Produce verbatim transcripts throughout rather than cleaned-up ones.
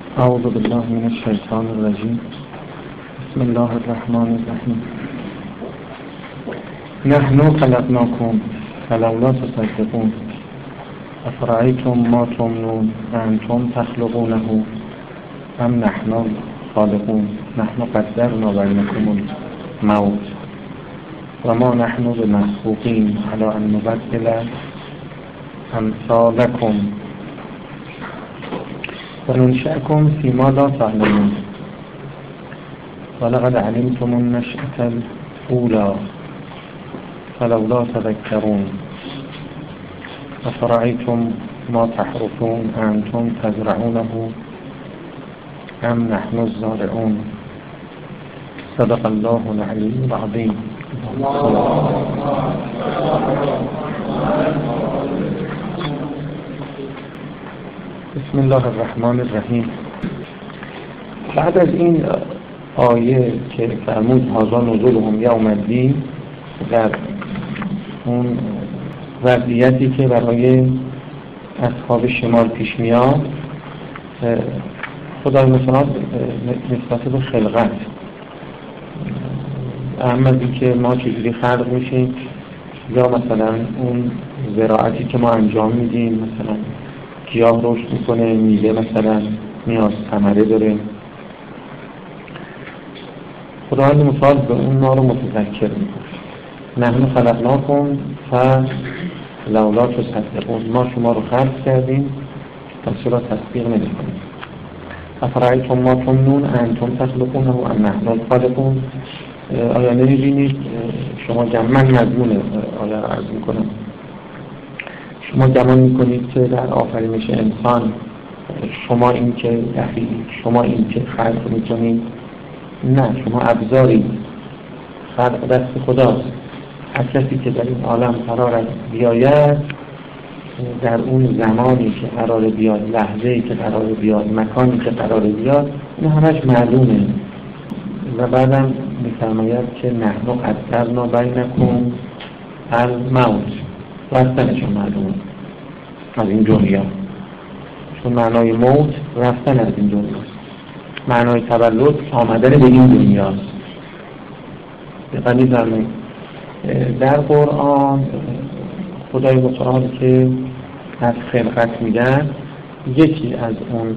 اعوذ بالله من الشیطان الرجیم. بسم الله الرحمن الرحیم. نحن خلقناکم فلولا تصدقون افرأیتم ما تمنون انتم تخلقونه ام نحن الخالقون نحن قدرنا بینکم الموت و ما نحن بمسبوقین علی ان نبدل امثالکم و ننشأکم فیما لا تعلمون ولقد علمتم النشأة الأولى فلولا تذكرون افرأیتم ما تحرثون انتم تزرعونه ام نحن الزارعون صدق الله العلی العظیم. بسم الله الرحمن الرحیم. بعد از این آیه که فرمود هذا نزولهم یوم الدین، در اون وضعیتی که برای اصحاب شمال پیش میاد، خدای متعال نسبت به خلقت، اهم از این که ما چجوری خلق میشیم یا مثلا اون زراعتی که ما انجام میدیم، مثلا گیاه رشد میکنه، میوه مثلا نیاز ثمره داره، خداوند متعال به اون ما رو متذکر میکنه. نحن خلقناکم فلولا تصدقون، ما شما رو خلق کردیم پس چرا تصدیق نمیکنیم. افرأیتم ما تمنون انتم تخلقونه ام نحن الخالقون. آیا نمیبینید شما من مضمون آیا رو عرض میکنم، شما گمان میکنید که در آفرینش انسان شما این که دخیلید، شما این که خلق میکنید؟ نه، شما ابزاری، خلق دست خداست. هر کسی که در این عالم قرار است بیاید، در اون زمانی که قرار بیاد، لحظه‌ای که قرار بیاد، مکانی که قرار بیاد، این همش معلومه. و بعدم می‌فرماید که نحن قدرنا بینکم الموت، رفتنشون معلومه از این دنیا، چون معنای موت رفتن از این دنیاست، معنای تولد آمدن به این دنیاست. دقیقاً می‌فرمایید در قرآن خدای متعال که از خلقت میگن، یکی از اون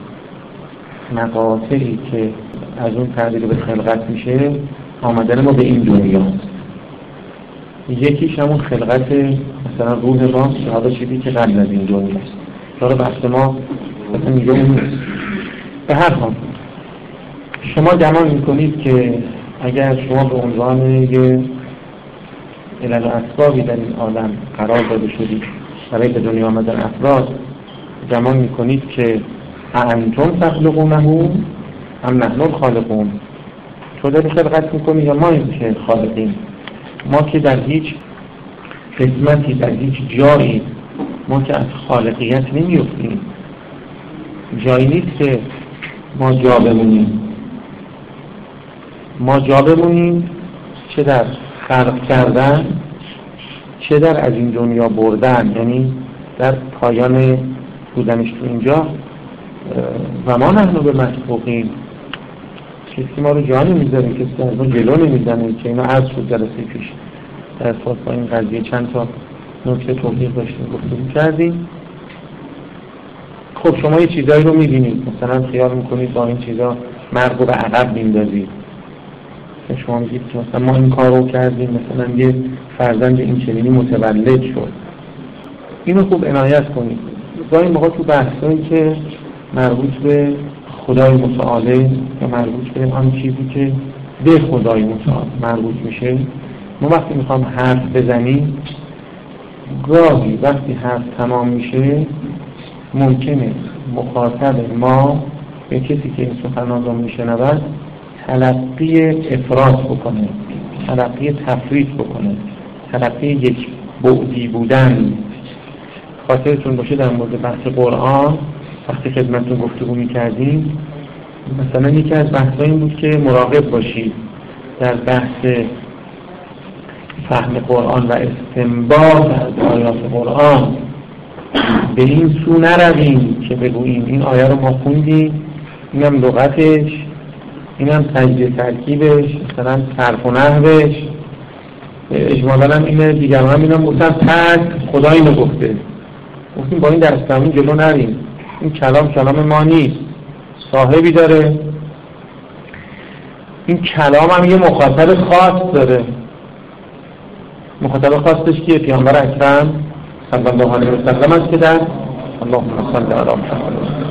مقاطعی که از اون تعبیر به خلقت میشه آمدن ما به این دنیاست. یکیش همون خلقت مثلا روح ما، حالا چیزی که قبل از این دنیاست، داره بحث ما مثلا میگه اون نیست. به هر حال شما گمان میکنید که اگر شما به عنوان یه علل و اسبابی در این عالم قرار داده شدید برای به دنیا آمدن افراد، گمان میکنید که انتم تخلقونه ام نحن الخالقون، تو داری خلقت میکنی یا ما این که خالقیم؟ ما که در هیچ قسمتی، در هیچ جایی ما که از خالقیت نمیفتیم، جایی نیست که ما جا بمونیم. ما جا بمونیم چه در خلق کردن، چه در از این دنیا بردن، یعنی در پایان بودنش تو اینجا. و ما نحن به مسبوقین، کسی ما رو جا نمیذاره، کسی از ما جلو نمیزنه، که اینا عرض شد جلسه پیش در ارتباط با این قضیه چند تا نکته توضیح داشتیم، گفتگو کردیم. خب شما یه چیزایی رو میبینید، مثلا خیال میکنید با این چیزا مرگ رو به عقب میندازید، شما میگید که مثلا ما این کار رو کردیم، مثلا یه فرزند این چنینی متولد شد. اینو خوب عنایت کنید. گاهی موقع تو بحثایی که مربوط به خدای متعاله یا مربوط به آن چیزی که به خدای متعال مربوط میشه، ما وقتی میخوام حرف بزنیم، گاهی وقتی حرف تمام میشه ممکنه مخاطب ما به کسی که این سخنان رو میشنود تلقی افراط بکنه، تلقی تفریط بکنه، تلقی یک بعدی بودن. خاطرتون باشه در مورد بحث قرآن وقتی خدمتتون گفتگو میکردیم، مثلا یکی از بحث‌ها این بود که مراقب باشید در بحث فهم قرآن و استنباط از آیات قرآن به این سو نرویم که بگوییم این آیه رو ما خوندیم اینم لغتش، اینم تجزیه ترکیبش، مثلا صرف و نحوش. اجمالاً هم اینه، دیگران هم اینم گفتن پس خدا اینو گفته. گفتیم با این دستمون جلو نریم، این کلام کلام ما نیست، صاحبی داره. این کلام هم یه مخاطب خاص داره. مخاطب خاصش کیه؟ پیامبر اکرم صلی الله علیه و سلم است که در اللهم صل علی محمد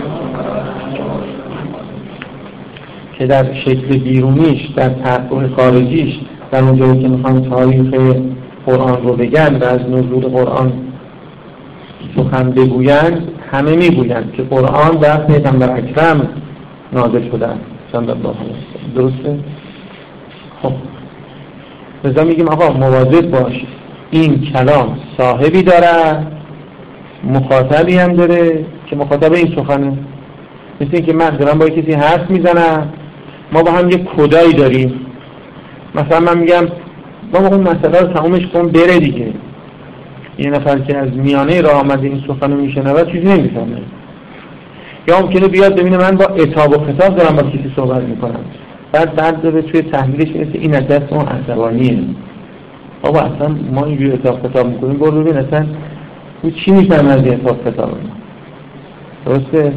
که در شکل بیرونیش، در تحقق خارجیش، در اونجایی که میخوان تاریخ قرآن رو بگن و از نزول قرآن سخن بگویند، همه میگویند که قرآن در پیغمبر اکرم نازل شده است صلی الله علیه و سلم. درسته؟ خب لذا میگیم آقا مواظب باشید، این کلام صاحبی داره، مخاطبی هم داره که مخاطب این سخنه. مثل این که من دارم با کسی حرف میزنم، ما با هم یک کدایی داریم. مثلا من میگم بابا اون مسئله رو تمومش کن بره دیگه. یه نفر که از میانه راه آمده این سخن رو میشنوه چیزی نمیفهمه. یا ممکنه بیاد ببینه من با عتاب و خطاب دارم با کسی صحبت میکنم، بعد بعد داره توی تحلیلش میرسه این از دست اون عصبانیه. بابا اصلا ما اینجوری عتاب خطاب میکنیم، برو ببین اصلا او چی میفهمه از عتاب خطاب ما. درسته؟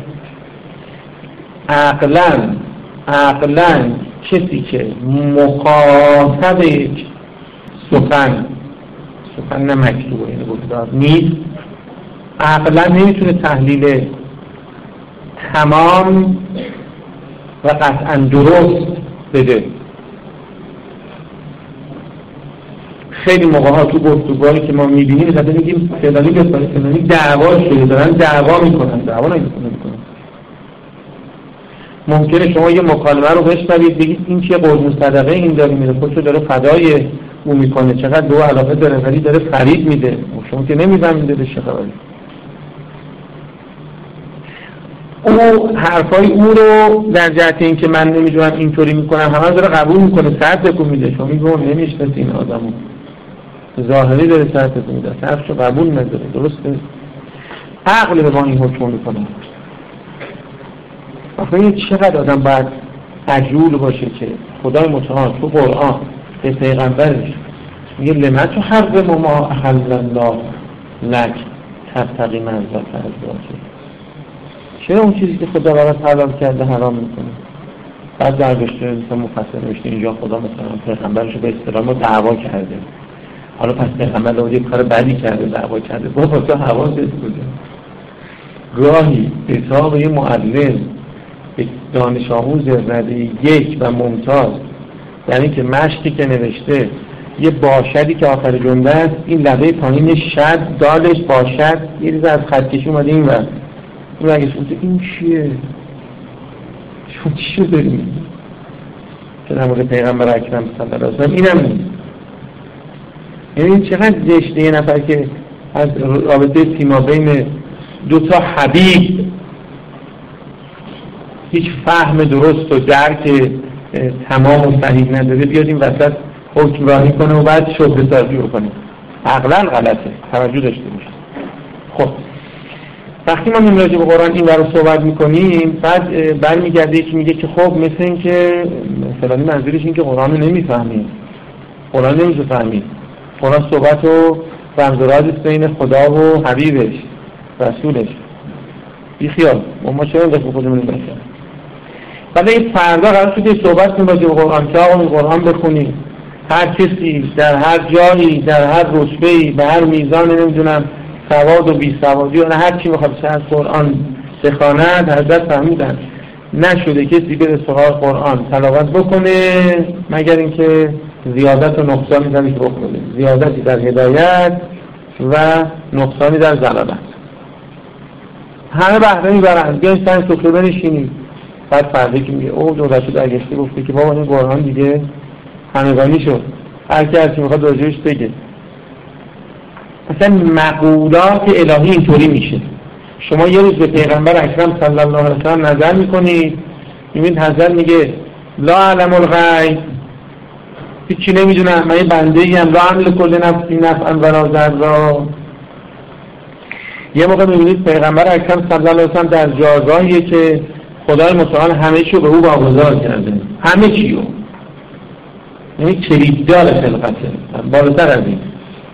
عقلاً عقلاً کسی که مخاطب سخن سخن نه مکتوبه یعنی گفتار نیست، عقلاً نمیتونه تحلیل تمام و قطعاً درست بده. خیلی موقع ها تو گفتگوهایی که ما میبینیم مثلا میگیم فلانی به فلانی دعوا شده، دارن دعوا میکنن، دعوا نمیکنن. ممکنه شما یه مکالمه رو بشنوید بگید این چیه قربون صدقه این داره میره، خودشو داره فدای او میکنه، چقدر دو علاقه داره ولی داره فرید میده، شما که نمیفهمید داره چه خبره. او حرفای او رو در جهت این که من نمیدونم اینطوری میکنم همه داره قبول میکنه، سر تکون میده. شما میگم نمیشناسی این آدمو، ظاهری داره سر تکون میده، حرفشو قبول نداره. درسته؟ عقل به ما این حکم میکنه. آخه چقدر آدم باید عجول باشه که خدای متعال تو قرآن به پیغمبرش میگه لما تحرم ما احل الله لک تبتغی مرضات ازواجک. چرا اون چیزی که خدا برات حلال کرده حرام میکنه؟ بعد در گشته مثلا مفصل نوشته اینجا خدا مثلا پیغمبرش رو به اصطلاح دعوا کرده، حالا پس پیغمبر رو یه کار بدی کرده دعوا کرده. بابا تو حواست بوده. گاهی حساب یه معلم دانش آموز رده یک و ممتاز یعنی که مشقی که نوشته یه باشدی که آخر جمله است، این لبه پایین شد دالش باشد یه ریز از خطکشی اومده این ور اون اگه سونده این چیه؟ شما چی رو داریم؟ که در مورد پیغمبر اکرم صلی الله علیه و سلم اینم نیست. یعنی چقدر زشته یه نفر که از رابطه سیما بین دو تا حبیب هیچ فهم درست و درک تمام و صحیح نداره بیاد این وسط حکمرانی کنه و بعد شبهه سازی کنه. عقلاً غلطه، توجه داشته باشه. خب وقتی ما راجع به قرآن این رو صحبت میکنیم بعد برمیگرده یکی میگه که خب مثل این که فلانی منظورش این که قرآن رو نمیفهمیم، قرآن نمیشه فهمید، قرآن صحبت و رمزراد بین خدا و حبیبش رسولش. بی خیال ما چرا دست خودمون نمی‌کنیم؟ بعد این فردا قرار شده صحبت کنیم راجع به قرآن که آقا این قرآن بخونیم، هر کسی در هر جایی در هر رتبه‌ای به هر میزان نمیدونم سواد و بی سوادی و هر چی میخواد از قرآن بخواند حضرت فهمیدن نشده کسی بره سراغ قرآن تلاوت بکنه مگر اینکه زیادت و نقصانی در رخ بده، زیادتی در هدایت و نقصانی در ضلالت. همه بهره میبرند بیاین سن سفره بنشینیم. بعد فردا که میگه او دولت درگشته گفته که بابا این قرآن دیگه همگانی شد، هر کی هرچی میخواد راجعش بگه. اصلا مقولات الهی اینطوری میشه. شما یه روز به پیغمبر اکرم صلی الله علیه و سلم نظر میکنید میبینید حضرت میگه لا علم الغیب، هیچی نمیدونم، من یه بنده ایم، لا عمل کل نفسی نفعا ولا ضرا. یه موقع میبینید پیغمبر اکرم صلی الله علیه و سلم در جایگاهیه که خدای متعال همه چی رو به او واگذار کرده، همه چی رو، یعنی کلیددار خلقته، بالاتر از این.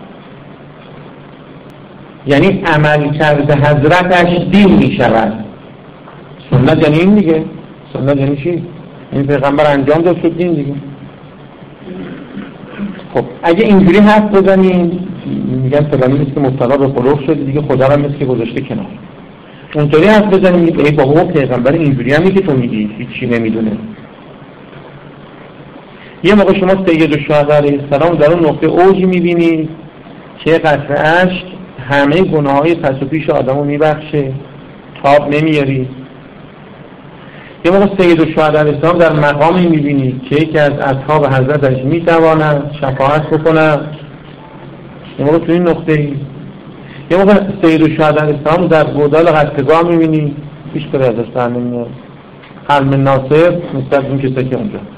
یعنی عمل کرده حضرتش دین می شود. سنت یعنی این دیگه. سنت یعنی چی؟ این پیغمبر انجام داد شد دین دیگه. خب اگه اینجوری حرف بزنیم میگن فلانی مثل که مبتلا به قلوب شده دیگه، خدا رو مثل که گذاشته کنار. اونطوری حرف بزنیم میگه ای بابا پیغمبر اینجوری هم که تو میگی هیچی نمیدونه. یه موقع شما سید الشهدا علیه السلام در اون نقطه اوج میبینید که قطره اشک همه گناههای پس و پیش آدمو میبخشه، تاب نمیاری. یه موقع سید الشهدا علیه السلام در مقامی میبینید که یکی از اصحاب حضرتش میتواند شفاعت بکنه. یه موقع تو این نقطه ای یه موقع سید الشهدا علیه السلام در گودال قتلگاه میبینید هیچ کاری ازش در نمیاد. حلم ناصر نسبت اون کسی که اونجا.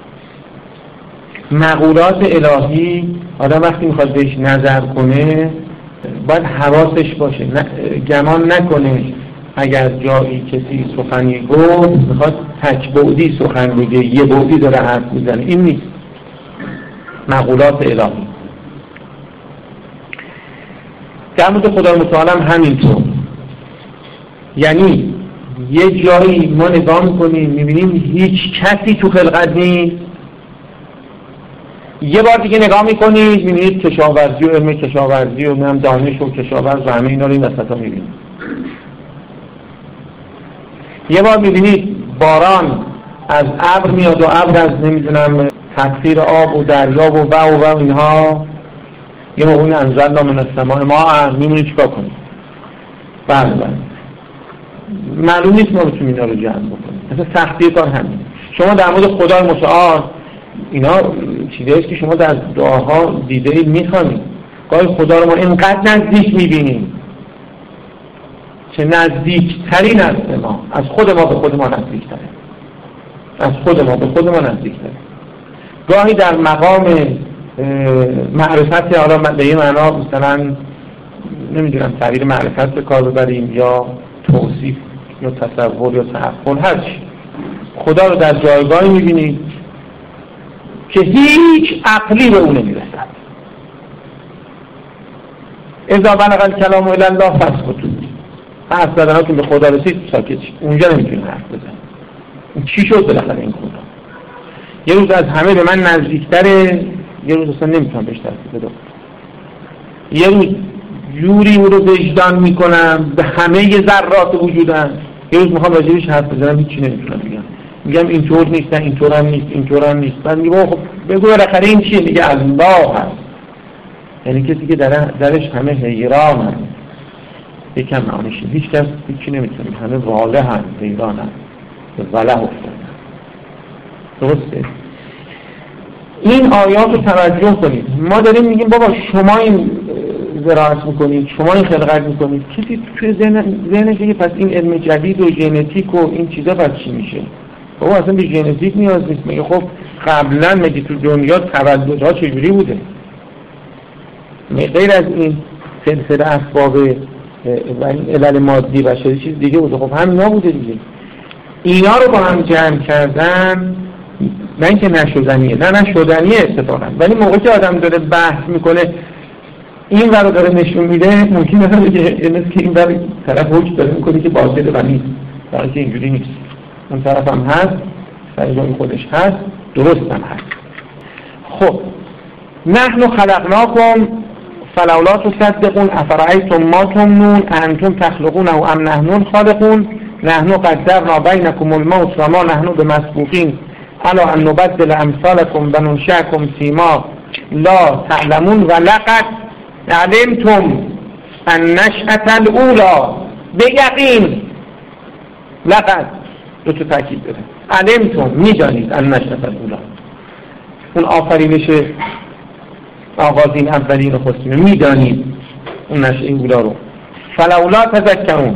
مقولات الهی آدم وقتی میخواد بهش نظر کنه باید حواسش باشه، گمان نکنه اگر جایی کسی سخنی گفت میخواد تک بعدی سخن بگه، یه بعدی داره حرف میزنه. این نیست مقولات الهی. در مورد خدای متعال هم همینطور. یعنی یه جایی ما نگاه میکنیم میبینیم هیچ کسی تو خلقت نیست، یه بار دیگه نگاه میکنید میبینید کشاورزی و علم کشاورزی و نم دانش و کشاورز و همه اینا رو این وسط ها میبینید. یه بار میبینید باران از ابر میاد و ابر از نمیدونم تکثیر آب و دریا و و و و اینها. یه موقع این انزلنا من السماء ماء میمونید چیکار کنید؟ بله بله معلوم نیست ما بتونیم اینا رو جمع بکنیم. مثلا سختی کار همین. شما در مورد خدای متعال اینا چیزاییست که شما در دعاها دیده اید میخوانید. گاهی خدا رو ما اینقدر نزدیک میبینیم چه نزدیکترین است ما، از خود ما به خود ما نزدیکتره، از خود ما به خود ما نزدیکتره. گاهی در مقام معرفت، حالا به یه معنا مثلا نمیدونم تعبیر معرفت به کار ببریم یا توصیف یا تصور یا تعقل، هر چی، خدا رو در جایگاهی میبینید که هیچ عقلی به اون نمیرسد. اذا بلغ الکلام الی الله فاسکتوا. حرف زدناتون به خدا رسید ساکت شید، اونجا نمیتونید حرف بزنید. چی شد بالاخره این خدا؟ یه روز از همه به من نزدیکتره، یه روز اصلا نمیتونم بهش دست بدم. یه روز جوری او رو وجدان میکنم به همه ذرات وجودم، یه روز میخوام راجعش حرف بزنم هیچی نمیتونم بگم. میگم اینطور نیست، نه اینطور هم نیست، اینطور هم نیست. بعد میگم خب بگو بالاخره این چیه؟ میگه الله هست. یعنی کسی که در درش همه حیران هست. یکم معانیشه هیچ کس هیچی نمیتونه، همه واله هست، حیران هست، به وله افتاد. درسته؟ این آیات رو توجه کنید. ما داریم میگیم بابا شما این زراعت میکنید، شما این خلقت میکنید. کسی توی ذهن ذهنش میگه پس این علم جدید و ژنتیک و این چیزا پس چی میشه؟ بابا اصلا به ژنتیک نیاز نیست. میگه خب قبلا مگه تو دنیا تولدها چجوری بوده؟ غیر از این سلسله اسباب و این علل مادی بشری چیز دیگه بوده. خب همینا بوده دیگه. اینا رو با هم جمع کردن، نه اینکه نشدنیه، نه نشدنیه اتفاقا، ولی موقعی که آدم داره بحث میکنه این ور رو داره نشون میده، ممکنه بگه مثل که این ور طرف حکم داره میکنه که باطله و نیست، در حالی که اینجوری نیست. اون طرف هم هست، در جای خودش هست، درست هم هست. خب نحن خلقناکم فلولا تصدقون افرأیتم ما تمنون انتم تخلقونه ام نحن الخالقون نحن قدرنا بینکم الموت و ما نحن بمسبوقین الا ان نبدل امثالکم و ننشأکم فیما لا تعلمون و لقد علمتم النشأة الاولی. به یقین لقد دو تا تاکید داره. علمتم میدانید النشأة الاولی، اون آفرینش آغازین اولین و خستین میدانید اون نشأه اولا رو. فلولا تذکرون،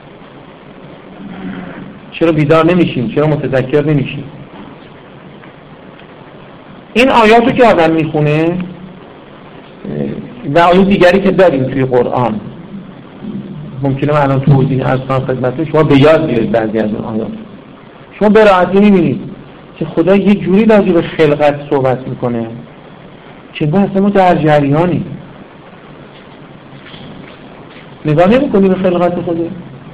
چرا بیدار نمیشین؟ چرا متذکر نمیشین؟ این آیاتو که آدم میخونه و آیات دیگری که داریم توی قرآن، ممکنه من الان توضیح از کنم خدمتتون، شما به یاد بیارید بعضی از اون آیات. شما به راحتی می‌بینید که خدا یه جوری راجع به خلقت صحبت میکنه که ما اصلا ما در جریانی نگاه نمی‌کنی به خلقت خدا،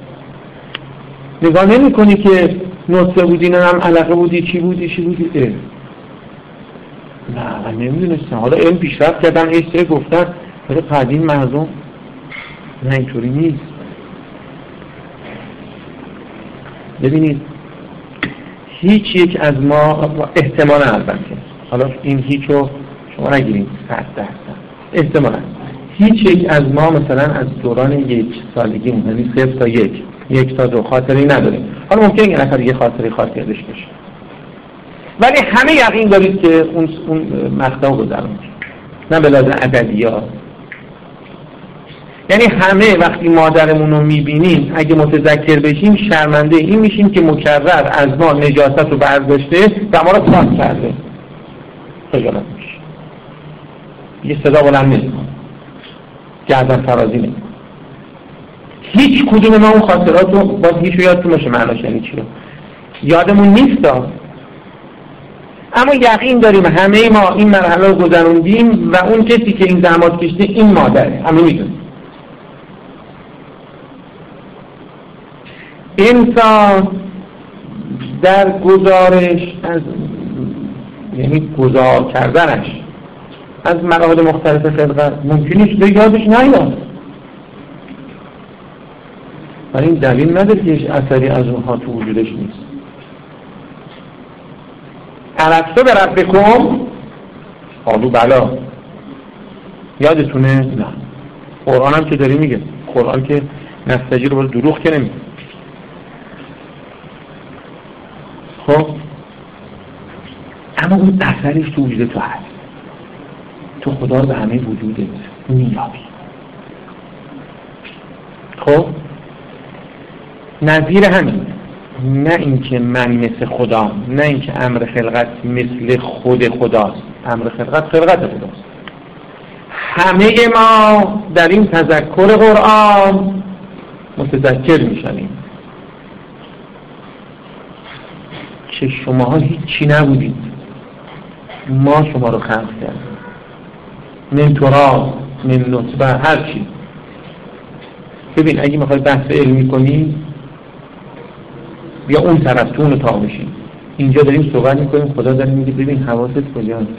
نگاه نمی‌کنی که نطفه بودی، نه هم علقه بودی، چی بودی چی بودی اه. نه من نمیدونستم، حالا علم پیشرفت کردن ایسته گفتن ولی قدیم مردم نه اینطوری نیست. ببینید هیچ یک از ما احتمالا، البته حالا این هیچو شما نگیرید صد درصد، احتمالا هیچ یک از ما مثلا از دوران یک سالگی یعنی صفر تا یک یک تا دو خاطری نداریم. حالا ممکنه یه نفر یه خاطری خاطر داشته باشه ولی همه یقین دارید که اون اون مقطع گذروند، نه به لحاظ عددیات. یعنی همه وقتی مادرمون رو میبینیم اگه متذکر بشیم شرمنده این میشیم که مکرر از ما نجاست رو برداشته و ما رو پاک کرده. خجالت میشه، یه صدا بلند نمی‌کنه، گردن فرازی نمی‌کنه. هیچ کدوم ما اون خاطرات رو باز هیچ یادتون باشه معناش یعنی چی رو یادمون نیست ها. اما یقین داریم همه ما این مرحله رو گذروندیم و اون کسی که این زحمات کشیده این مادره، همه میدونیم. انسان در گزارش از یعنی گزار کردنش از مراحل مختلف خلقت ممکنه شده یادش نیاد، ولی این دلیل نداره که هیچ اثری از اونها تو وجودش نیست. الستو به ربکم قالوا بلا، یادتونه؟ نه. قرآن هم که داری میگه، قرآن که نستجیر رو دروغ که نمیگه. خب اما اون اثرش تو وجود تو هست، تو خدا رو به همه وجودت میابی. خب نظیر همین، نه اینکه من مثل خدا، نه اینکه امر خلقت مثل خود خداست. امر خلقت خلقت خداست. همه ما در این تذکر قرآن متذکر میشنیم که شماها هیچی نبودید، ما شما رو خلق کردیم، من تراب من نطفه هر چی. ببین اگه میخوای بحث علمی کنی بیا اون طرف تو اون رو تا بشین. اینجا داریم صحبت میکنیم، خدا داره میگه ببین حواست کجاست.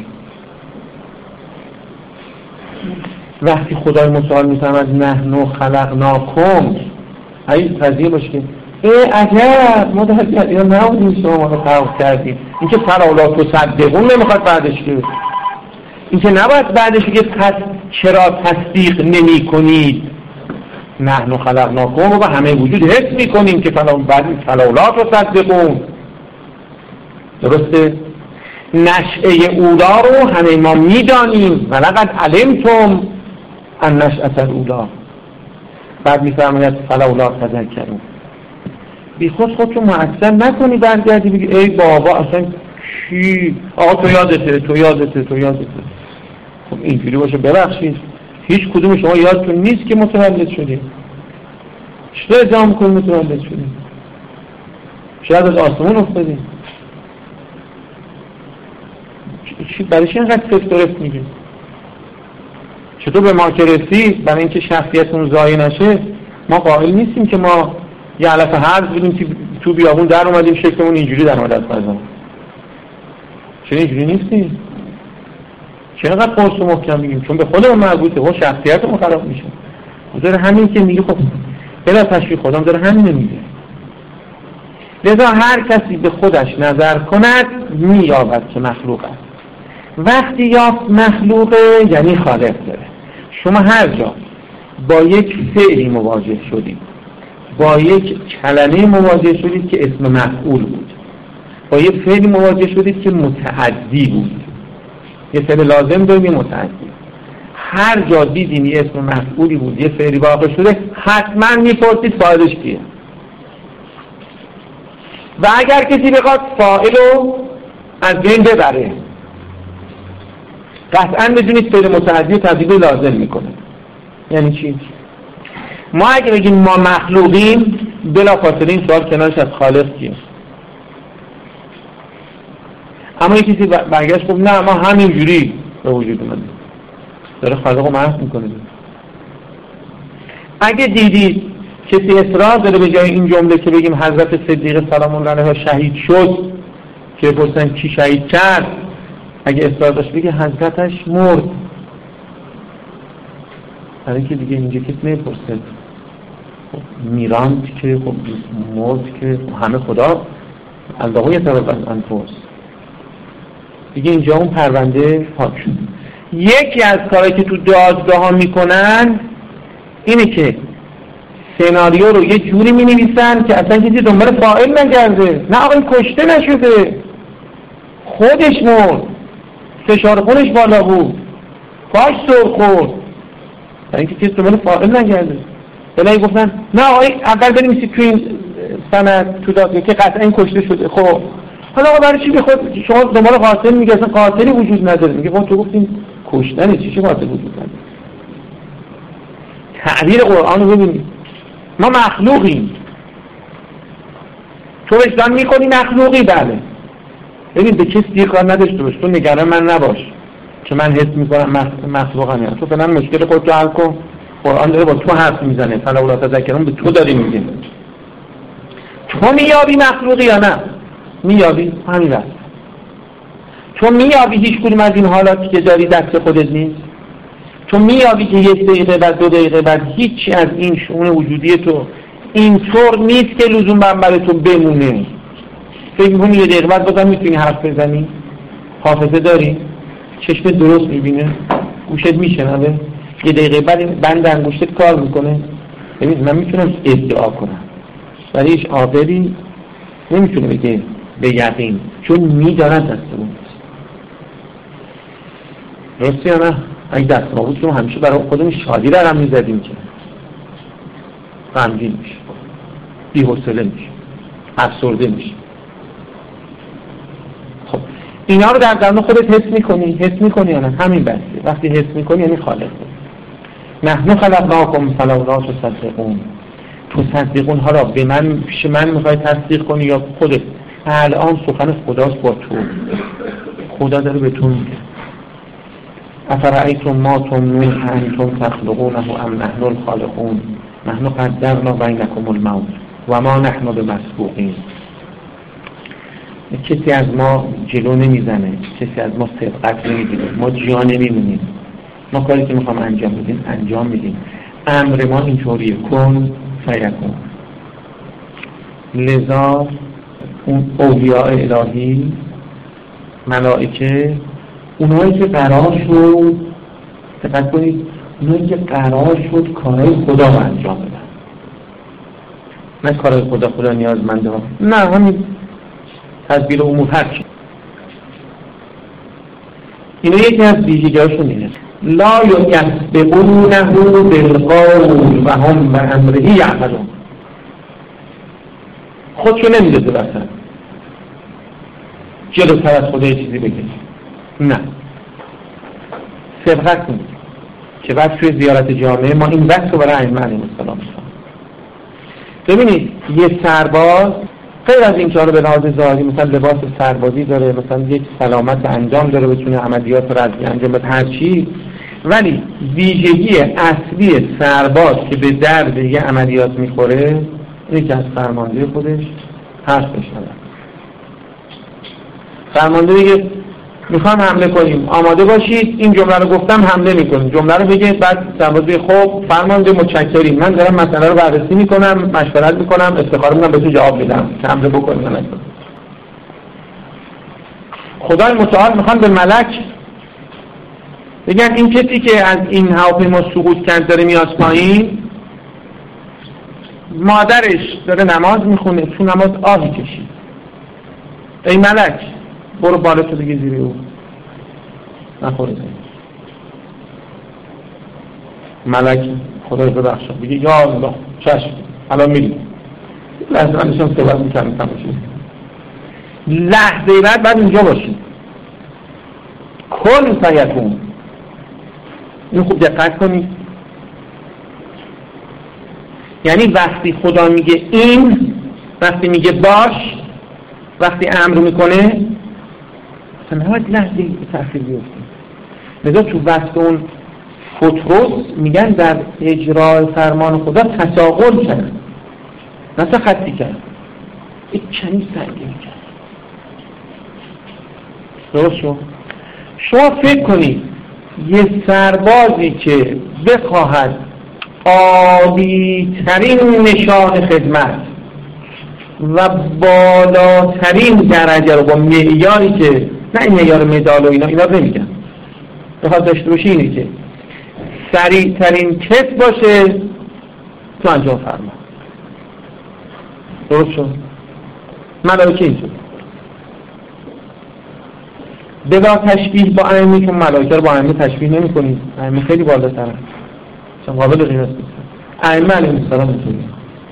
وقتی خدای متعال میفرماد نحن خلقناکم، اگه قضیه باشه که ای عجب ما در جریان نبودیم شما ما رو خلق کردیم. این که فلولا تصدقون نمیخواد بعدش که این که نباید بعدش که پس چرا تصدیق نمی کنید. نحن خلقناکم رو به همه وجود حس میکنیم که فلولا تصدقون. درسته؟ نشأه اولا رو همه ما میدانیم ولقد علمتم ان نشأة الاولی. بعد میفرماید فلولا تذکرون. بی خود خودتون معصر نکنی برگردی بگی ای بابا اصلا چی آقا تو یادته تو یادته تو یادته. خب اینجوری باشه ببخشید هیچ کدوم شما یادتون نیست که متولد شدیم. چطور ادعا میکنیم متولد شدیم؟ شاید از آسمون افتادیم. برای چی اینقدر فکر میگیم؟ چطور به ما که رسید برای اینکه شخصیتمون ضایع نشه ما قائل نیستیم که ما یه علف هرز بودیم که تو بیابون در اومدیم شکلمون اینجوری در اومد از فضا. چرا اینجوری نیستیم؟ چرا اینقدر قرص و محکم میگیم؟ چون به خودمون مربوطه و شخصیتمون خراب میشه. داره همین که میگه خب بلا تشریح خودم داره همین میگه. لذا هر کسی به خودش نظر کند مییابد که مخلوق است. وقتی یافت مخلوقه یعنی خالق داره. شما هر جا با یک فعلی مواجه شدید، با یک کلمه مواجه شدید که اسم مفعول بود، با یک فعلی مواجه شدید که متعدی بود، یه فعل لازم داریم یه متعدی. هر جا دیدین یه اسم مفعولی بود یه فعلی واقع شده حتما میپرسید فاعلش کیه. و اگر کسی بخواد فاعل رو از بین ببره قطعا بدونید فعل متعدی و تبدیل لازم میکنه. یعنی چی؟ ما اگه بگیم ما مخلوقیم بلا فاصله این سوال کنارش از خالق کیه. اما یه کسی برگشت گفت نه ما همینجوری به وجود اومدیم، داره خالق رو محو میکنه. اگه دیدید کسی اصرار داره به جای این جمله که بگیم حضرت صدیق سلام الله علیه شهید شد که پرسن کی شهید کرد، اگه اصرار داشت بگه حضرتش مرد، برای که دیگه اینجا کسی نمیپرسه میراند که خب مرد که همه خدا الله یتوفی الانفس دیگه، اینجا اون پرونده پاک شد. یکی از کارهایی که تو دادگاه ها میکنن اینه که سناریو رو یه جوری می نویسن که اصلا کسی دنبال فاعل نگرده. نه آقا این کشته نشده، خودش مرد، فشار خونش بالا بود، پاش سر خورد، برای اینکه کسی دنبال فاعل نگرده. بلایی گفتن نه آقا اول بنویسید تو این سند تو دادگاه که قطعا این کشته شده. خب حالا آقا برای چی بخواد شما دنبال قاتل میگه؟ اصلا قاتلی وجود نداره. میگه خب تو گفتین کشتنه، چی چه قاتل وجود نداره؟ تعبیر قرآن رو ببینید، ما مخلوقیم، تو وجدان میکنی مخلوقی؟ بله. ببین به کسی دیگه کار نداشته باش، تو نگران من نباش که من حس میکنم مخلوقم. یعنی تو فعلا مشکل خودت حل کن، قرآن داره با تو حرف میزنه، فلا ولا تذکرون به تو داری میگه. تو میابی مخلوقی یا نه؟ میابی، همین است. تو میابی هیچ کدوم از این حالاتی که داری دست خودت نیست؟ تو میابی که یک دقیقه بعد دو دقیقه بعد هیچی از این شؤون وجودی تو اینطور نیست که لزوم برای تو بمونه؟ فکر میکنی یه دقیقه بعد بازم میتونی حرف بزنی؟ حافظه داری؟ چشم درست میبینه؟ گوشت میشنوه؟ یه دقیقه بعد بند انگشتت کار میکنه؟ ببین من میتونم ادعا کنم ولی هیچ عاقلی نمیتونه بگه به یقین، چون میداند دستمون راستی یا نه؟ اگه دست ما بود که ما همیشه برای خودمون شادی رقم میزدیم که غمگین میشه، بی‌حوصله میشه، افسرده میشه. خب اینا رو در درون خودت حس میکنی؟ حس میکنی یا نه؟ همین بسیه. وقتی حس میکنی یعنی خالق. نحن خلقناکم فلولا تصدقون. تو تصدیقون ها را به من پیش من میخوای تصدیق کنی یا خودت؟ الان سخن خداست با تو، خدا داره به تو میگه افرأیتم ما تمنون انتم تخلقونه ام نحن الخالقون نحن قدرنا بینکم الموت و ما نحن بمسبوقین. کسی از ما جلو نمیزنه، کسی از ما سبقت نمیگیره، ما جا نمیمونیم، ما کاری که میخوام انجام بدیم انجام میدیم. امر ما اینطوریه، کن فیکون. لذا اون اولیاء الهی، ملائکه، اونایی که قرار شد، دقت کنید، اونایی که قرار شد کارهای خدا رو انجام بدن، نه کارهای خدا خدا نیازمنده ها، نه همین تدبیر امور هرچی. اینا یکی از ویژگی‌هاشون اینه لا یسبقونه بالقول و هم بامره یعملون. خودشو نمیدازه مثلا جلوتر از خدا یه چیزی بگه، نه، سبقت کنید که بعد توی زیارت جامعه ما این بحث رو برای ائمه علیهم السلام می‌کنیم. ببینید یه سرباز غیر از این که به لحاظ ظاهری مثلا لباس سربازی داره، مثلا یک سلامت انجام داره، بتونه عملیات رو انجام بده هر چی، ولی ویژگی اصلی سرباز که به درد یه عملیات میخوره اینه که از فرمانده خودش حرف بشنوه. فرمانده بگه میخوام حمله کنیم، آماده باشید، این جمله رو گفتم حمله میکنیم، جمله رو بگه، بعد سرباز بگه خب فرمانده متشکریم، من دارم مسئله رو بررسی میکنم، مشورت میکنم، افتخار میکنم به تو جواب میدم که حمله بکنیم یا نکنیم. خدای متعال میخوان به ملک بگن این کسی که از این هواپیما سقوط کرد داره میاد پایین، مادرش داره نماز میخونه، تو نماز آهی کشید، ای ملک برو بالا تو دیگه زیر او نخوره زیر. ملک خدای ببخشا بگه یا الله چشم الان میریم، لحظه من داشتم صحبت میکردم تماشید، لحظه بعد بعد اینجا باشید، کن فیکون. این خوب دقت کنید، یعنی وقتی خدا میگه این، وقتی میگه باش، وقتی امر میکنه اصلا نباید لحظه به تأخیر بیفتیم. لذا تو وقت اون فتروس میگن در اجرای فرمان خدا تساقل کرد، مثلا خطی کرد، یک چنین سنگین کرد. درست شد؟ شما فکر کنید یه سربازی که بخواهد عالی ترین نشان خدمت و بالاترین درجه رو با معیاری که نه این معیار مدال و اینا اینا نمیگن بخواد داشته باشه اینه که سریع ترین کس باشه تو انجام فرمان. درست شد؟ ملائکه اینطور بلا تشبیه با ائمه، که ملائکه رو با ائمه تشبیه نمی کنید، ائمه خیلی بالاترن چون قابل قیاس نیستن. ائمه علیهم السلام اینطوری.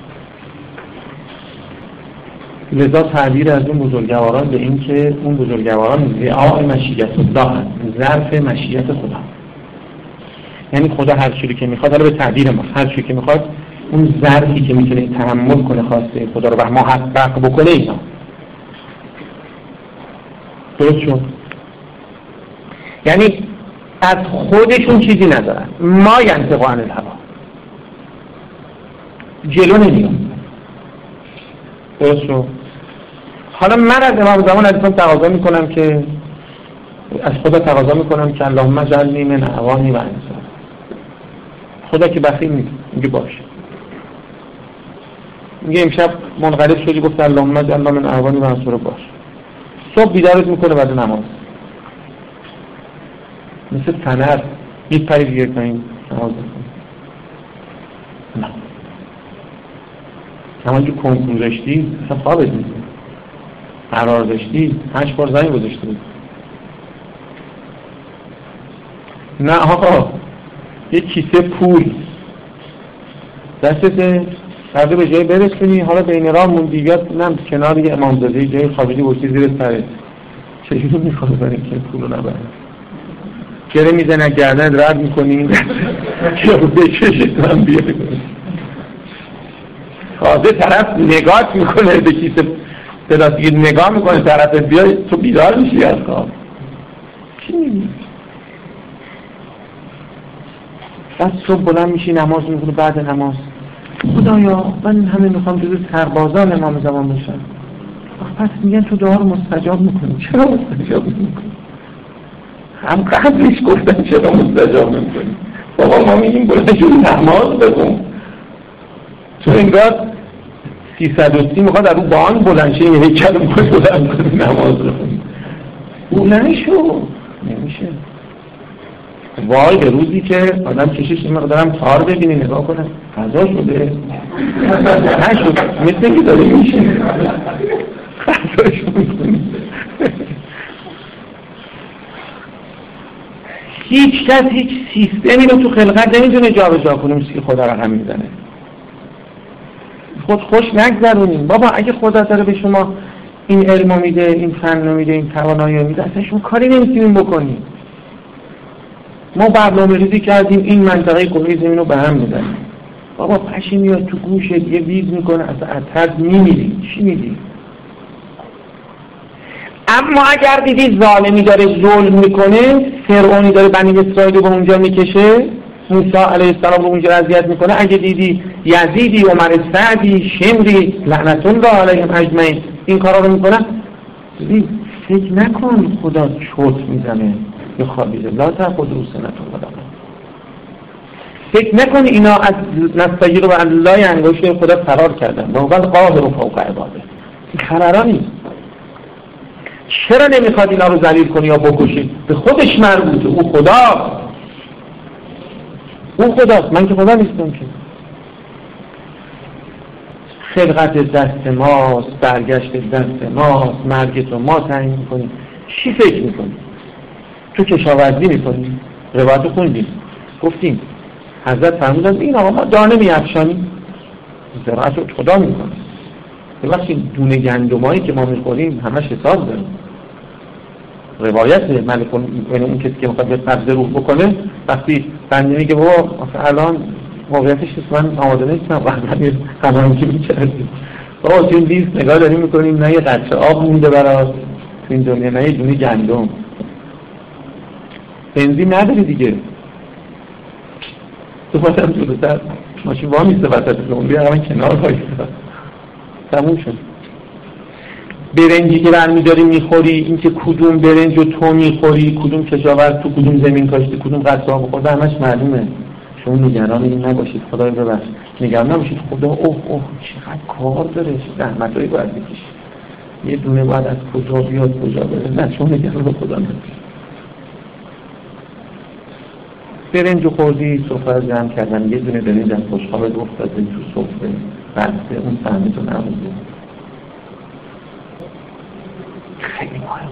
لذا تعبیر از اون بزرگواران به این که اون بزرگواران رعاء مشیت الله هست، ظرف مشیت خدا، یعنی خدا هر چیزی که میخواد، حالا به تعبیر ما هر چیزی که میخواد اون ظرفی که میتونه تحمل کنه خواسته خدا رو و محقق بکنه اینا. درست شد؟ یعنی از خودشون چیزی ندارن، ما ینطق عن الهوا، جلو نمیان. درست شد؟ حالا من از امام زمان علیه السلام تقاضا میکنم که از خدا تقاضا میکنم که اللهم اجعلنی من اعوانی و انصار. خدا که بخیل نیست، میگه باشه. میگه امشب منقلب شدی گفت اللهم اجعلنا من اعوانی و انصار، باش. صبح بیدارت میکنه بعد نماز مثل تنر میپری دیگه کنیم نماز بکنیم. نه همون که کنکور داشتی اصلا خوابت میزه، قرار داشتی هشت بار زنگ گذاشتی. نه آقا یه کیسه پول دستت فرده به جایی برسونی، حالا بین راه موندی بیاد نم کنار یه امامزاده جایی خوابیدی باشی زیر سرت، چجوری میخواد برای که پول رو نبره؟ گره میزنه گردن رد میکنی که رو بکشت هم بیاره تازه طرف نگاه میکنه به کیسه پلاستیکی، نگاه میکنه طرف بیای تو بیدار میشی از خواب. چی میگی؟ بعد صبح بلند میشی نماز میکنی، بعد نماز خدایا من همه میخوام جزو سربازان امام زمان بشم. پس میگن تو دعا رو مستجاب میکنی. چرا مستجاب میکنی؟ هم قبلش گفتن چرا مستجاب میکنی؟ بابا ما میگیم بلند شو نماز بخون. تو انگار سیصد و سی میخواد در رو بان بلند شه یه هیکل میخواد بلند کنی نماز بخونی. بلند شو نمیشه. وای به روزی که آدم چشش این مقدارم تار ببینی نگاه کنه قضا شده نشد مثل که داره میشه قضا شده. هیچ کس هیچ سیستمی رو تو خلقت نمیتونه جا به جا کنه مثل که خدا رقم میزنه. خود خوش نگذرونیم بابا. اگه خدا داره به شما این علم میده، این فن میده، این توانایی میده، اصلا شما کاری نمیتونیم بکنیم. ما برنامه ریزی کردیم این منطقه کره زمین رو به هم میزنیم، بابا پشی میاد تو گوشت یه ویز میکنه اصلا از ترس میمیری. چی میگی؟ اما اگر دیدی ظالمی داره ظلم میکنه، فرعونی داره بنی اسرائیل رو به اونجا میکشه، موسی علیه السلام رو اونجا اذیت میکنه، اگه دیدی یزیدی، عمر سعدی، شمری لعنت الله علیهم اجمعین این کارا رو میکنن، فکر نکن خدا چوت میزنه یا خوابیده. لا تأخذ سنة ولا نوم. فکر نکن اینا از نستجیر و الله انگشت خدا فرار کردن و هو القاهر فوق عباده. این خرارا نیست. چرا نمیخواد اینا رو ذلیل کنی یا بکشی؟ به خودش مربوطه. او خدا او خداست، من که خدا نیستم که. خلقت دست ماست، برگشت دست ماست، مرگ تو ما تعیین میکنیم. چی فکر میکنی؟ تو کشاورزی میکنیم، روایت خوندیم گفتیم حضرت فرمودن این آقا ما دانه میافشانیم، زراعت رو خدا میکنه. وقتی دونه گندمایی که ما میخوریم همش حساب داره. روایت ملک یعنی اون کسی که میخواد قبض روح بکنه وقتی بنده میگه بابا الان موقعیتش نیست من آماده نیستم وقتی قدمی که میکردیم بابا تو این لیست نگاه داریم میکنیم نه یه قطره آب مونده برات تو این دنیا نه یه دونه گندم. بنزین نداری دیگه، تو باشم جلوتر ماشین وا میسته وسط زون بیا همین کنار بایسته تموم شد. برنجی که برمیداری میخوری، این که کدوم برنج رو تو میخوری، کدوم کشاورز تو کدوم زمین کاشته، کدوم قصاب خورده، همش معلومه. شما نگران این نباشید، خدای ببخش، نگران نباشید خدا اوه اوه چقدر کار داره، چه زحمتایی باید بکشی، یه دونه باید از کجا بیاد کجا بره. نه شما نگران خدا نباشید. برنج رو خوردی، سفره جمع کردن، یه دونه برنج از بشقابت افتاده تو سفره، بسته اون سهمه تو نمونده. خیلی مهم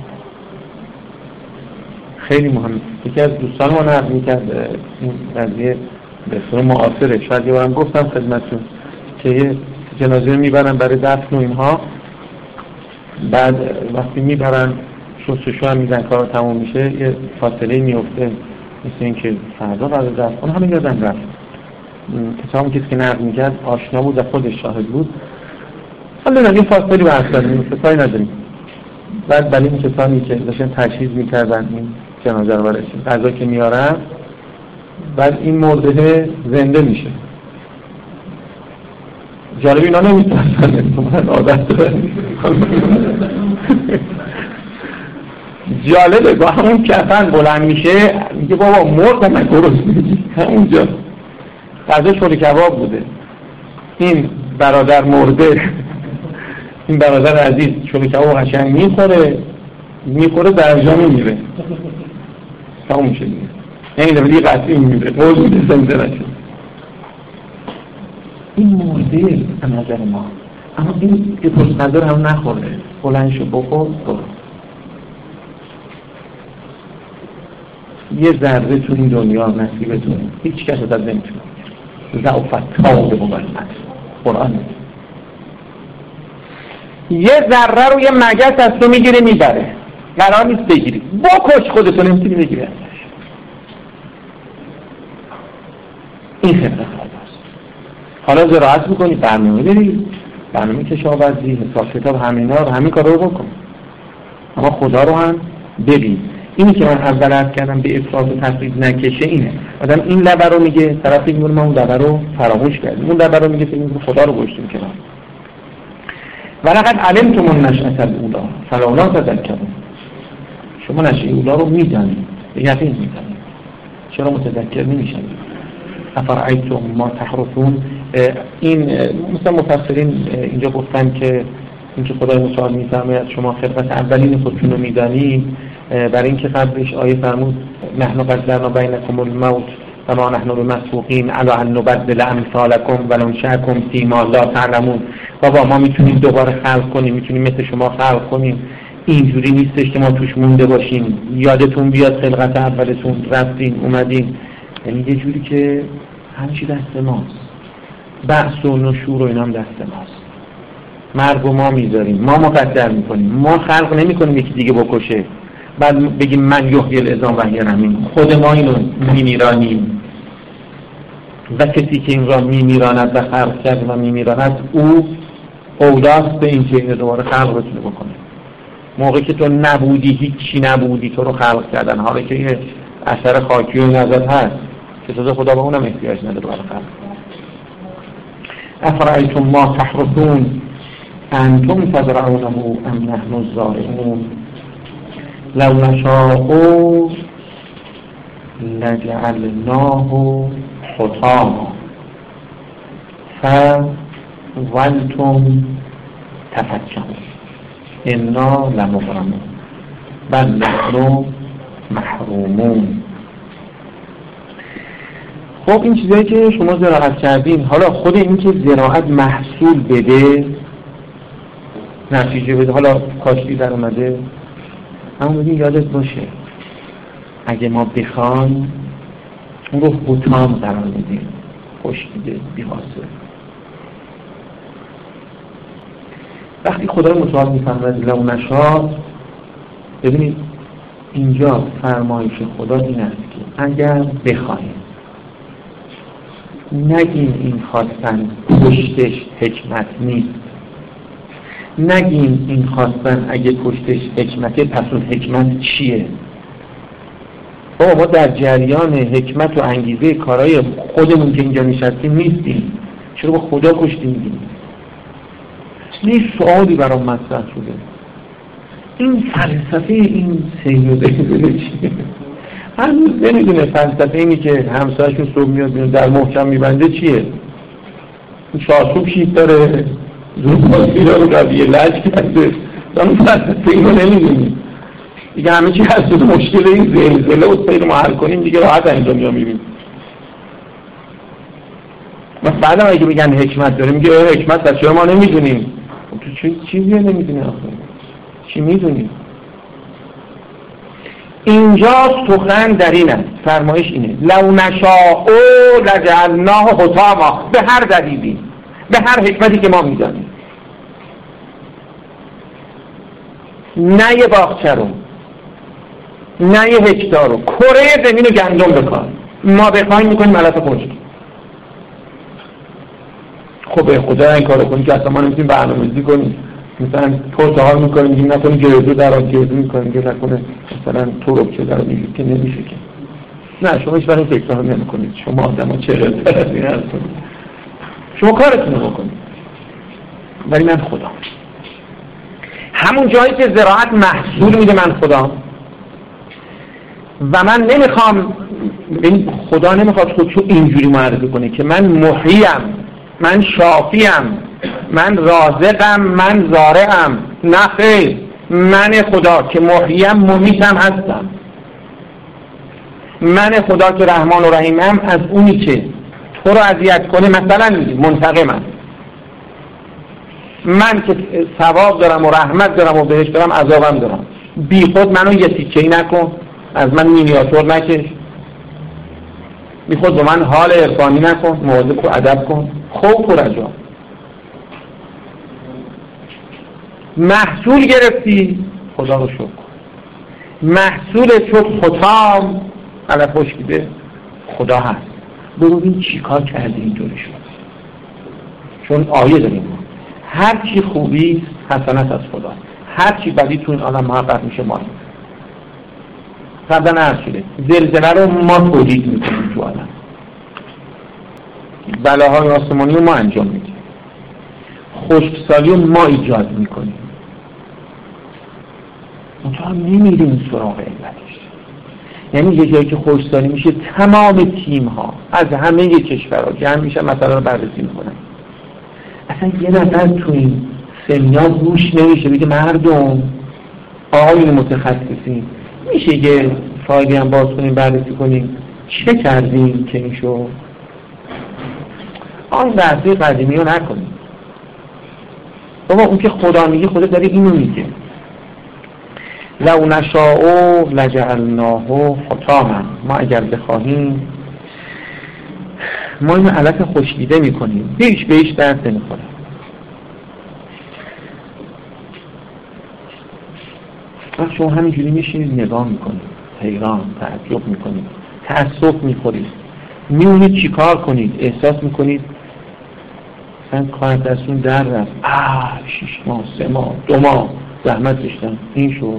خیلی مهم. یکی از دوستان ما نقل می‌کرد این قضیه به صورت معاصره، شاید یه بارم گفتم خدمتتون که یه جنازه میبرن برای دفن و اینها، بعد وقتی میبرن شستشو هم میزن کار تموم میشه، یه فاصله میفته مثل این که فردا بعد دفن اون همه یادم رفت. کسا کسی که نقل میکرد آشنا بود و خودش شاهد بود. حالا نه یه فاصله برسداریم ستایی نداریم. بعد بلی این کسانی که داشتن تجهیز میکردن این جنازه رو برشیم غذا که میارن، بعد این مرده زنده میشه. جالب اینا نمیتونستن من عادت دارن جالبه با همون کفن بلند میشه میگه بابا مرد من گروز میگی همونجا غذا شل کباب بوده. این برادر مرده، این برادر عزیز شل کباب قشنگ میخوره میخوره درجا میمیره تموم میشه دیگه، یعنی دفعه قطعی میمیره روز میده زنده نشه. این مرده از نظر ما، اما این که پرسنده رو هم نخورده بلند شو بخور برو. یه ذره تو این دنیا نصیبتونه، هیچ کس ازت نمیتونه. ضعفت تاق مقلمت قرآن یه ذره رو یه مگس از تو میگیره میبره، قرار نیست بگیری، بکش خودتو، نمیتونی بگیری ازش. این خبرت خداست. حالا زراعت میکنی، برنامه داری، برنامه کشاورزی، حساب کتاب، همینا رو همین کارا رو بکن، اما خدا رو هم ببین. اینی که من اول عرض کردم به افراط و تفرید نکشه اینه. آدم این لبه رو میگه، طرف میگه ما اون لبه رو فراموش کردیم، اون لبه رو میگه فکر میگه خدا رو گذاشتیم کنار. ولقد علمتم النشأة الاولی فلولا تذکرون. شما نشأه اولی رو میدونید، به یقین میدونید، چرا متذکر نمیشید؟ افرأیتم ما تحرثون. این مثلا مفسرین اینجا گفتن که اینکه خدای متعال میفرماید شما خلقت اولین خودتون رو میدانید، برای اینکه قبلش آیه فرمود نحن قدرنا بینکم الموت و ما نحن بمسبوقین علی ان نبدل امثالکم و ننشئکم فیما لا تعلمون. بابا ما میتونیم دوباره خلق کنیم، میتونیم مثل شما خلق کنیم، اینجوری نیستش که ما توش مونده باشیم. یادتون بیاد خلقت اولتون رفتین اومدین، یعنی یه جوری که همه چی دست ماست، بعث و نشور و اینا هم دست ماست. مرگ و ما میذاریم، ما مقدر میکنیم، ما خلق نمیکنیم یکی دیگه بکشه بعد بگیم من یحیی العظام و هی رمیم. خود ما اینو میمیرانیم و کسی که این را میمیراند و خلق کرد و میمیراند او اولاست به این که این دوباره خلق بتونه بکنه. موقعی که تو نبودی، هیچی نبودی، تو رو خلق کردن، حالا که یه اثر خاکی و نظر هست که تازه خدا به اونم احتیاج نداره برای خلق. افرأیتم ما تحرثون انتم تزرعونه ام نحن الزارعون لو نشاء لجعلناه حطاما فظلتم تفکرون انا لمغرمون بل نحن محرومون. خب این چیزایی که شما زراعت کردین، حالا خود این که زراعت محصول بده، نتیجه بده، حالا کاشتی در اومده، اما ببین یادت باشه اگه ما بخوایم اون رو حطام قرار میدیم، خشکیده، بی‌حاصل. وقتی خدای متعال میفرماید لو نشاء، ببینید اینجا فرمایش خدا این است که اگر بخوایم، نگیم این خواستن پشتش حکمت نیست، نگیم این خواستن اگه پشتش حکمته پس اون حکمت چیه؟ بابا ما در جریان حکمت و انگیزه کارهای خودمون که اینجا نشستیم نیستیم. چرا با خدا کشتیم میگیم؟ یه سوالی برام مطرح شده، این فلسفه این سید و دهیده چیه؟ هنوز نمیدونه فلسفه اینی که همسایشون صبح میاد در محکم میبنده چیه؟ شاسوب شید داره، زوباسی داره، قویه لج کرده، اون فلسفه اینو نمیدونیم دیگه. همه چی هست و مشکل این زلزله و سیر ما حل کنیم دیگه راحت انجام یا میبینیم. و بعد هم اگه میگن حکمت داره میگه حکمت پس چرا ما نمیدونیم؟ تو چی چیزیه نمیدونی آخه؟ چی میدونی؟ اینجا سخن در این است، فرمایش اینه لو نشاء لجعلناه حطاما، به هر دلیلی، به هر حکمتی که ما میدانیم، نه یه باغچه رو، نه یه هکتار رو، کره زمین و گندم بکار، ما بخوایم میکنیم علف خشک. خب به خدا این کارو کنیم که اصلا ما نمیتونیم برنامه‌ریزی کنیم، مثلا پرتقال میکنیم دیگه نکنیم گردو در آن گردو میکنیم که نکنه مثلا تربچه در آن میگیم که نمیشه که. نه شما هیچ برای فکر نمی کنید، شما آدم ها چه غلطه از این هست کنید، شما کارتون رو بکنید. ولی من خدا، همون جایی که زراعت محصول میده من خدا، و من نمیخوام، خدا نمیخواد خودشو اینجوری معرفی کنه که من محییم، من شافیم، من رازقم، من زارعم. نه خیر، من خدا که محیم ممیتم هستم، من خدا که رحمان و رحیمم از اونی که تو رو اذیت کنه مثلا منتقمم، من که ثواب دارم و رحمت دارم و بهشت دارم عذابم دارم. بی خود منو یه تیکه‌ای نکن، از من مینیاتور نکش، بی خود با من حال عرفانی نکن، مواظب و ادب کن، خوف و رجا. محصول گرفتی خدا رو شکر، محصول شد ختام علف خشکیده خدا هست. برو ببین چی کار کردی اینطوری شد. چون آیه داریم هر چی خوبی حسنت از خدا، هر چی بدی تو این عالم محقق میشه ما قبلا عرض شده زلزله رو ما تولید میکنیم تو عالم، بلاهای آسمانی رو ما انجام میدیم، خشکسالی رو ما ایجاد میکنیم، منطقه هم نمیریم سراغ علتش. یعنی یه جایی که خشکسالی میشه تمام تیم ها از همه کشورها جمع میشن مثلا رو بررسی میکنن. اصلا یه نفر تو این سمینار گوش نمیشه بگه مردم آقایون متخصصین میشه یه فایلی هم باز کنیم بررسی کنیم چه کردیم که این شو آن درسی قدیمی رو نکنیم. بابا اون که خدا میگه خدا داره اینو میگه لو نشاء لجعلناه حطاما، ما اگر بخواهیم ما اینو علف خشکیده میکنیم، هیچ به هیچ درد نمیخوره. وقت شما همینجوری میشینید نگاه میکنید، حیران، تعجب میکنید، تأسف میخورید، میونید چی کار کنید، احساس میکنید مثلا کار دستون در رفت، آه شیش ماه، سه ماه، دو ماه زحمت داشتم، این شد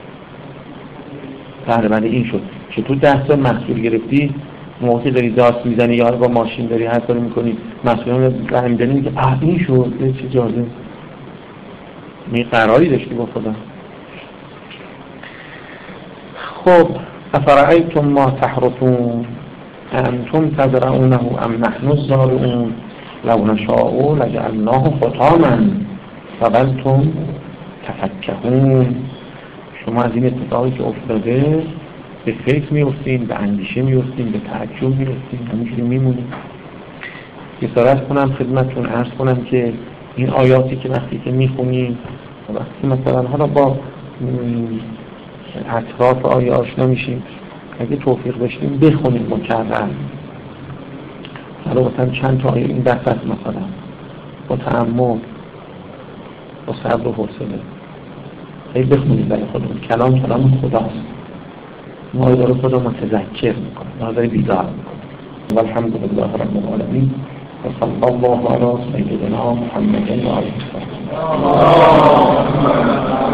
تقریبا این شد. چطور ده سال محصول گرفتی، موقعی داری داست میزنی یا با ماشین داری هر کاری میکنی محصولان رو رحم میدنی میگه آه این شد، چه جالب، می قراری داشتی با خدا. خب افرأیتم ما تحرثون انتم تزرعونه ام نحن الزارعون لو نشاء لجعلناه حطاما فظلتم تفکهون. شما از این اتفاقی که افتاده به فکر میفتین، به اندیشه میفتین، به تعجب میفتین، همینجوری میمونید. جسارت کنم خدمتتون عرض کنم که این آیاتی که وقتی که میخونیم وقتی مثلا حالا با اطراف آیه آشنا میشیم، اگه توفیق داشتیم بخونیم مکرر، حالا مثلا چند تا آیه این دست مثلا با تأمل، با صبر و حوصله خیلی بخونیم برای خودمون. کلام کلام خداست، ما رو خدا متذکر میکنه، ما رو بیدار میکنه. والحمدلله رب العالمین و صلی الله علی سیدنا محمد و علیه السلام. اللهم